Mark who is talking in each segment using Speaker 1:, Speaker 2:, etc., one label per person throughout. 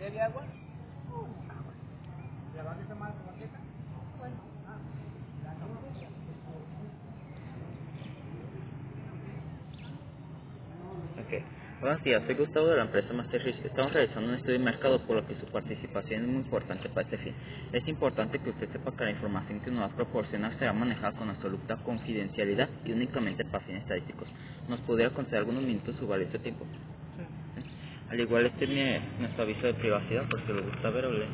Speaker 1: Ok. Buenos días, soy Gustavo de la empresa Master Risk. Estamos realizando un estudio de mercado por lo que su participación es muy importante para este fin. Es importante que usted sepa que la información que nos va a proporcionar será manejada con absoluta confidencialidad y únicamente para fines estadísticos. ¿Nos podría conceder algunos minutos su valioso tiempo?
Speaker 2: Sí.
Speaker 1: ¿Sí? Al igual este es nuestro aviso de privacidad, porque lo gusta ver o lee.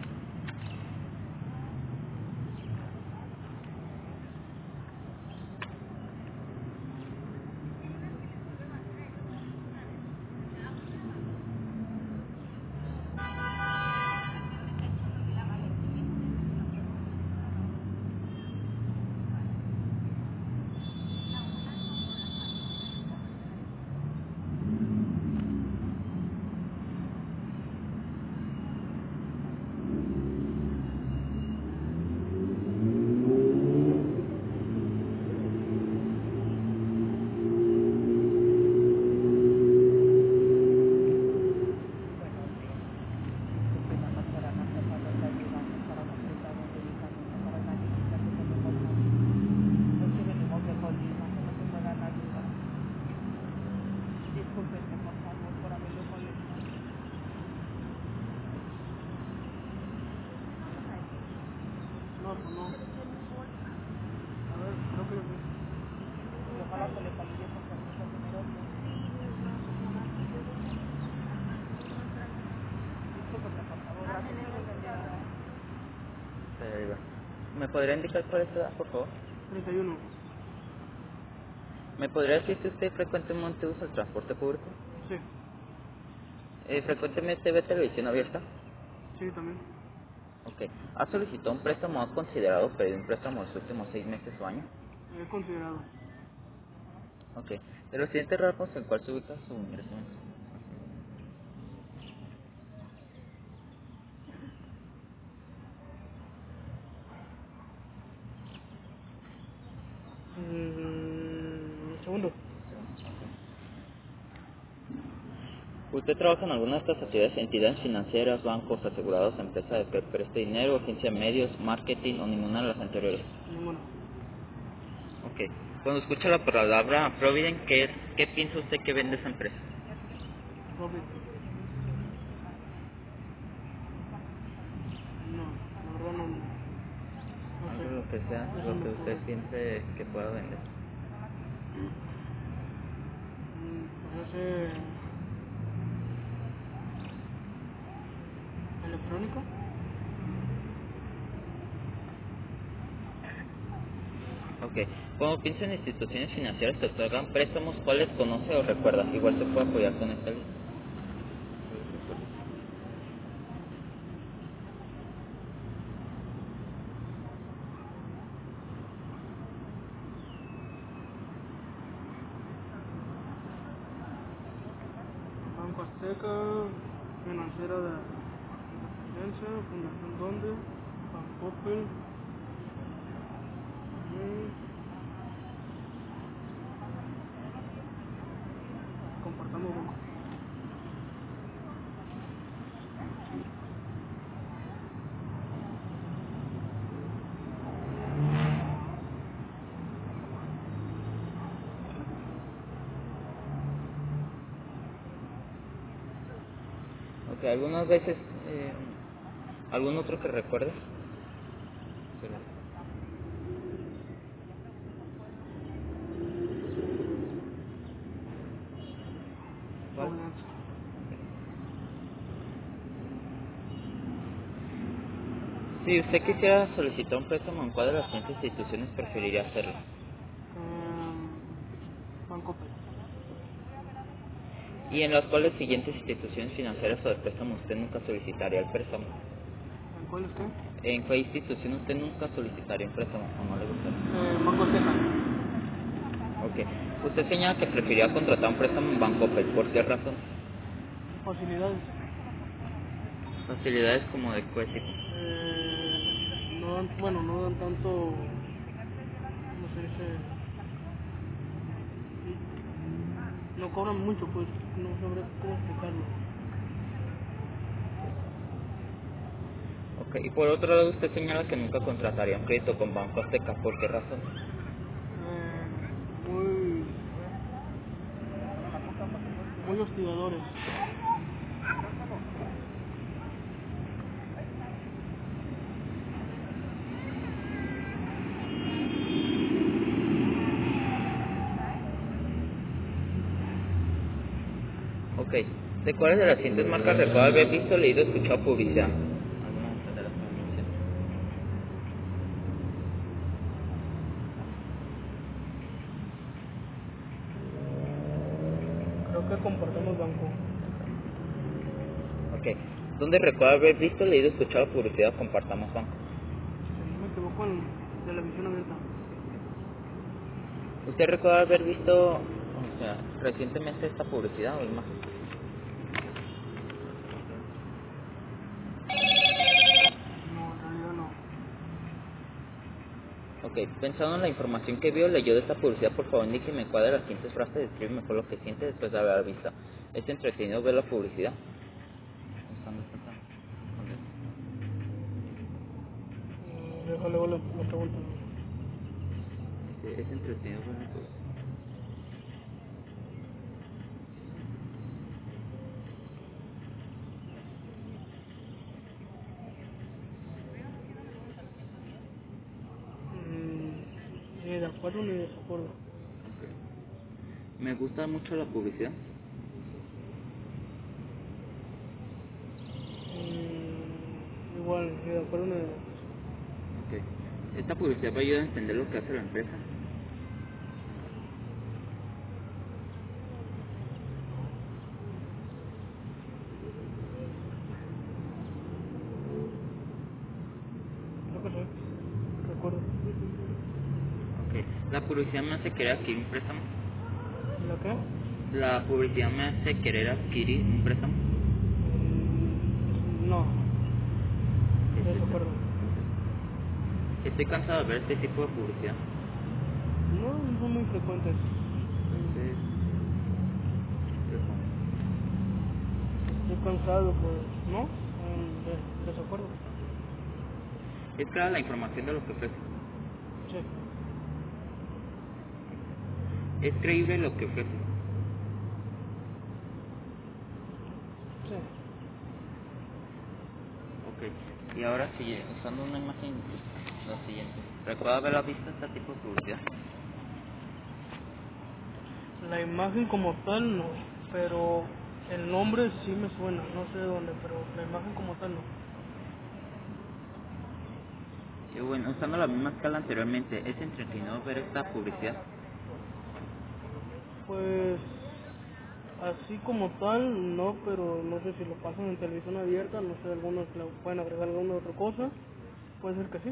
Speaker 2: Buenos días. Yo soy la doctora Marta Pablo, te ayudamos para una cita de medicamento para una visita que tenemos aquí. Es que venimos de Colima, que no se puedan ayudar. Discúlpenme, por favor, por haberle molestado. No, pues no. A ver, creo que lo vi. Y ojalá que le valide con permiso número 10. Discúlpenme, por favor, gracias. Que tenga un día.
Speaker 1: ¿Me podría indicar cuál es su edad, por favor?
Speaker 2: 31.
Speaker 1: ¿Me podría decir si usted frecuentemente usa el transporte público?
Speaker 2: Sí,
Speaker 1: ¿Frecuentemente ve televisión abierta?
Speaker 2: sí, también.
Speaker 1: Ok. ¿Ha solicitado un préstamo o ha considerado pedir un préstamo en los últimos 6 meses o años?
Speaker 2: He considerado.
Speaker 1: Ok. De los siguientes rasgos, ¿en cuál se ubica su ingreso?
Speaker 2: Segundo.
Speaker 1: ¿Usted trabaja en alguna de estas actividades, entidades financieras, bancos, asegurados, empresa de que preste dinero, agencia de medios, marketing o ninguna de las anteriores?
Speaker 2: Ninguno.
Speaker 1: Ok. Cuando escucha la palabra Provident, ¿qué piensa usted que vende esa empresa?
Speaker 2: Robin. No, la verdad no, no
Speaker 1: Algo
Speaker 2: sé.
Speaker 1: lo que sea,
Speaker 2: No se
Speaker 1: lo
Speaker 2: me
Speaker 1: que usted
Speaker 2: ocurre.
Speaker 1: piense que pueda vender.
Speaker 2: Pues ese electrónico.
Speaker 1: Ok. Cuando piensa en instituciones financieras que otorgan préstamos, ¿cuáles conoce o recuerda? Igual se puede apoyar con esta lista.
Speaker 2: Banco Azteca, Financiera de Independencia, Fundación Donde, Bancoppel, Compartamos Banco.
Speaker 1: Ok, algunas veces, ¿algún otro que recuerde? ¿Cuál?
Speaker 2: Providencia.
Speaker 1: Si usted quisiera solicitar un préstamo en cuál de las siguientes instituciones preferiría hacerlo.
Speaker 2: Bancoppel.
Speaker 1: Y en las cuales siguientes instituciones financieras o de préstamo usted nunca solicitaría el préstamo.
Speaker 2: ¿En cuál es qué?
Speaker 1: ¿En qué institución usted nunca solicitaría un préstamo o no le gustaría?
Speaker 2: Banco Azteca.
Speaker 1: Ok. Usted señala que preferiría contratar un préstamo en Bancoppel. ¿Por qué razón?
Speaker 2: Facilidades.
Speaker 1: Facilidades como de qué tipo.
Speaker 2: No dan, bueno, no dan tanto, ¿cómo se dice? No cobran mucho, pues, no sabré cómo explicarlo.
Speaker 1: Y por otro lado, usted señala que nunca contrataría un crédito con Banco Azteca. ¿Por qué razón?
Speaker 2: Muy, muy hostigadores.
Speaker 1: Ok. ¿De cuáles de las siguientes marcas recuerda haber visto, leído, escuchado publicidad? Algunas de las que mencioné.
Speaker 2: Creo que compartimos banco.
Speaker 1: Ok. ¿Dónde recuerda haber visto, leído, escuchado publicidad? Compartamos banco.
Speaker 2: Si no me equivoco, en televisión abierta.
Speaker 1: ¿Usted recuerda haber visto, o sea, recientemente esta publicidad o es más?
Speaker 2: No, en realidad no.
Speaker 1: Ok, pensando en la información que vio, leyó de esta publicidad, por favor indíqueme cuál de las siguientes frases describe mejor lo que siente después de haberla visto. ¿Es entretenido ver la publicidad?
Speaker 2: Déjale la pregunta.
Speaker 1: Es entretenido ver la publicidad.
Speaker 2: Ni de acuerdo ni de desacuerdo.
Speaker 1: Me gusta mucho la publicidad.
Speaker 2: Igual, ni de acuerdo ni de desacuerdo.
Speaker 1: Ok. ¿Esta publicidad va a ayudar a entender lo que hace la empresa?
Speaker 2: Creo que sí. De acuerdo.
Speaker 1: Ok. ¿La publicidad me hace querer adquirir un préstamo?
Speaker 2: ¿La qué?
Speaker 1: ¿La publicidad me hace querer adquirir un préstamo?
Speaker 2: No,
Speaker 1: ¿Qué
Speaker 2: de
Speaker 1: es esto?
Speaker 2: acuerdo.
Speaker 1: Estoy cansado de ver este tipo de publicidad.
Speaker 2: No son muy frecuentes.
Speaker 1: Entonces,
Speaker 2: Estoy cansado, pues, ¿no? De desacuerdo.
Speaker 1: ¿es clara la información de lo que ofrece?
Speaker 2: Sí,
Speaker 1: ¿Es creíble lo que ofrece?
Speaker 2: sí.
Speaker 1: Ok. Y ahora sigue usando una imagen, lo siguiente. ¿Recuerda haberla visto este tipo de publicidad?
Speaker 2: La imagen como tal no, pero el nombre sí me suena, no sé de dónde, pero la imagen como tal no.
Speaker 1: Y bueno, usando la misma escala anteriormente, ¿es entretenido ver esta publicidad?
Speaker 2: Pues así como tal no, pero no sé si lo pasan en televisión abierta, no sé, algunos le pueden agregar alguna otra cosa, puede ser que sí.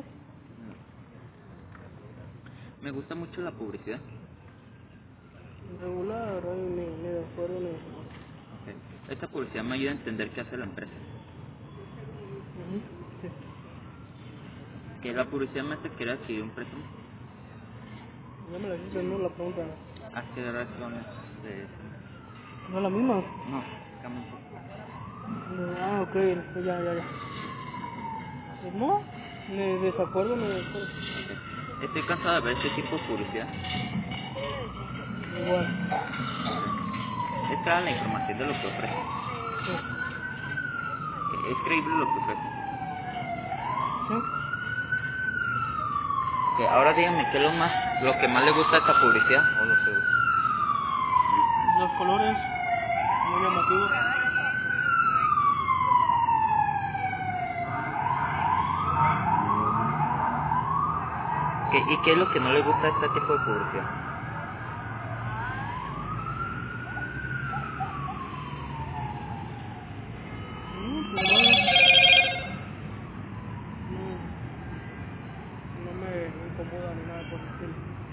Speaker 1: Me gusta mucho la publicidad.
Speaker 2: Regular, ni de acuerdo ni de desacuerdo.
Speaker 1: Ok. Esta publicidad me ayuda a entender qué hace la empresa.
Speaker 2: Ujú, sí.
Speaker 1: Que la publicidad me hace querer adquirir un préstamo.
Speaker 2: Ya me la hiciste, no la pregunta.
Speaker 1: ¿A qué razones?
Speaker 2: ¿No es la misma?
Speaker 1: No, cambia un poco.
Speaker 2: Ah, ok, ya. Pues no, ni de desacuerdo ni de acuerdo.
Speaker 1: Ok. Estoy cansado de ver este tipo de publicidad.
Speaker 2: Igual,
Speaker 1: Es clara la información de lo que ofrece.
Speaker 2: sí.
Speaker 1: Es creíble lo que ofrece.
Speaker 2: ¿Sí?
Speaker 1: Ok, ahora díganme qué es lo que más le gusta de esta publicidad o lo que
Speaker 2: Los colores, muy llamativos.
Speaker 1: ¿Y qué es lo que no le gusta de este tipo de publicidad?
Speaker 2: Pues no me incomoda ni nada por el estilo.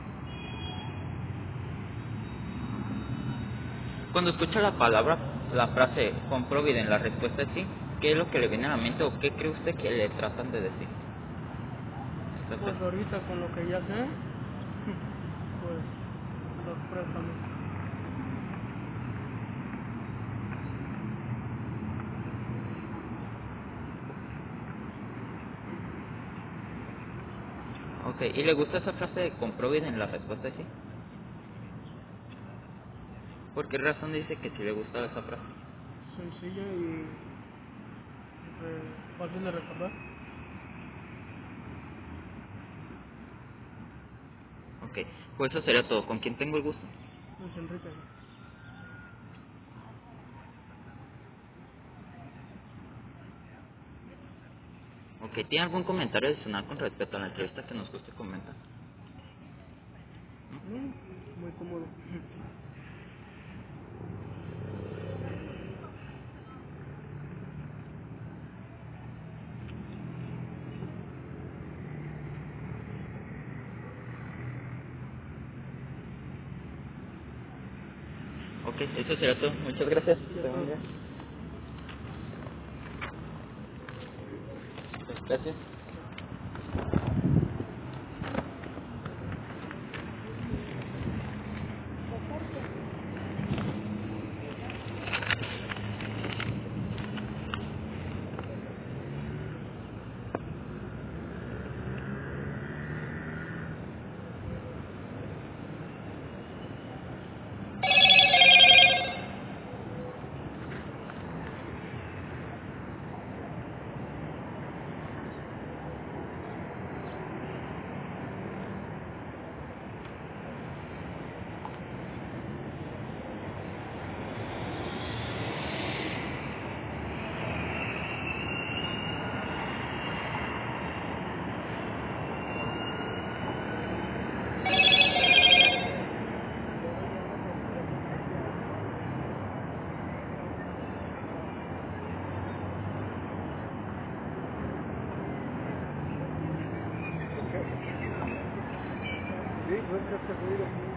Speaker 1: Cuando escucha la frase comproviden, la respuesta es sí, ¿qué es lo que le viene a la mente o qué cree usted que le tratan de decir?
Speaker 2: Pues ahorita con lo que ya sé, pues los préstamos.
Speaker 1: Ok, ¿y le gusta esa frase de comprueben en la respuesta de sí? ¿Por qué razón dice que sí le gusta esa frase?
Speaker 2: Sencilla y fácil de recordar.
Speaker 1: Ok, pues eso sería todo. ¿Con quién tengo el gusto?
Speaker 2: Luis Enrique.
Speaker 1: Ok, ¿tiene algún comentario adicional con respecto a la entrevista que nos guste comentar?
Speaker 2: No, muy cómodo.
Speaker 1: Ok, eso sería todo. Muchas gracias.
Speaker 2: Ya todo.
Speaker 1: Gracias.
Speaker 2: Sí, no es que se